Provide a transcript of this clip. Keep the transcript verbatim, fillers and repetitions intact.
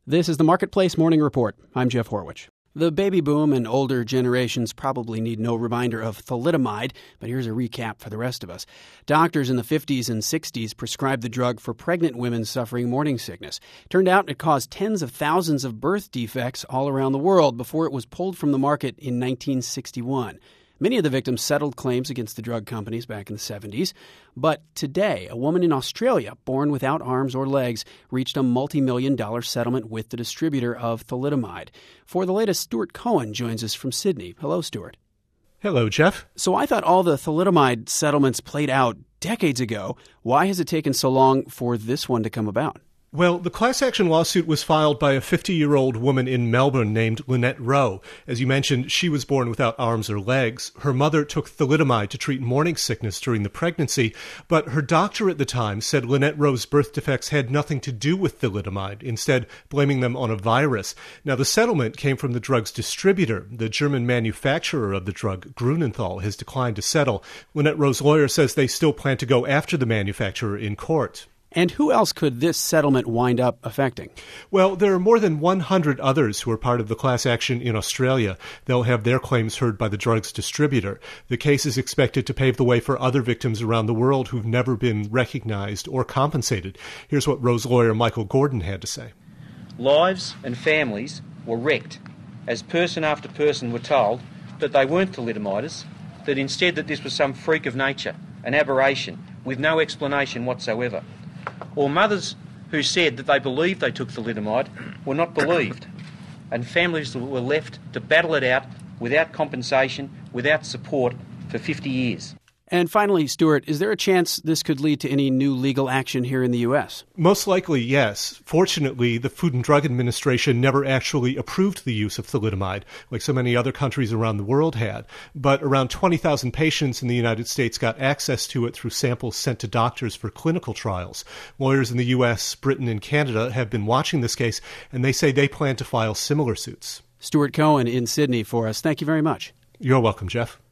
This is the Marketplace Morning Report. I'm Jeff Horwich. The baby boom and older generations probably need no reminder of thalidomide, but here's a recap for the rest of us. Doctors in the fifties and sixties prescribed the drug for pregnant women suffering morning sickness. Turned out it caused tens of thousands of birth defects all around the world before it was pulled from the market in nineteen sixty-one. Many of the victims settled claims against the drug companies back in the seventies. But today, a woman in Australia, born without arms or legs, reached a multi-million dollar settlement with the distributor of thalidomide. For the latest, Stuart Cohen joins us from Sydney. Hello, Stuart. Hello, Jeff. So I thought all the thalidomide settlements played out decades ago. Why has it taken so long for this one to come about? Well, the class action lawsuit was filed by a fifty-year-old woman in Melbourne named Lynette Rowe. As you mentioned, she was born without arms or legs. Her mother took thalidomide to treat morning sickness during the pregnancy, but her doctor at the time said Lynette Rowe's birth defects had nothing to do with thalidomide, instead blaming them on a virus. Now, the settlement came from the drug's distributor. The German manufacturer of the drug, Grunenthal, has declined to settle. Lynette Rowe's lawyer says they still plan to go after the manufacturer in court. And who else could this settlement wind up affecting? Well, there are more than one hundred others who are part of the class action in Australia. They'll have their claims heard by the drug's distributor. The case is expected to pave the way for other victims around the world who've never been recognized or compensated. Here's what Rowe's lawyer Michael Gordon had to say. Lives and families were wrecked as person after person were told that they weren't thalidomiders, that instead that this was some freak of nature, an aberration, with no explanation whatsoever. Or mothers who said that they believed they took thalidomide were not believed, and families were left to battle it out without compensation, without support for fifty years. And finally, Stuart, is there a chance this could lead to any new legal action here in the U S? Most likely, yes. Fortunately, the Food and Drug Administration never actually approved the use of thalidomide, like so many other countries around the world had. But around twenty thousand patients in the United States got access to it through samples sent to doctors for clinical trials. Lawyers in the U S, Britain, and Canada have been watching this case, and they say they plan to file similar suits. Stuart Cohen in Sydney for us. Thank you very much. You're welcome, Jeff.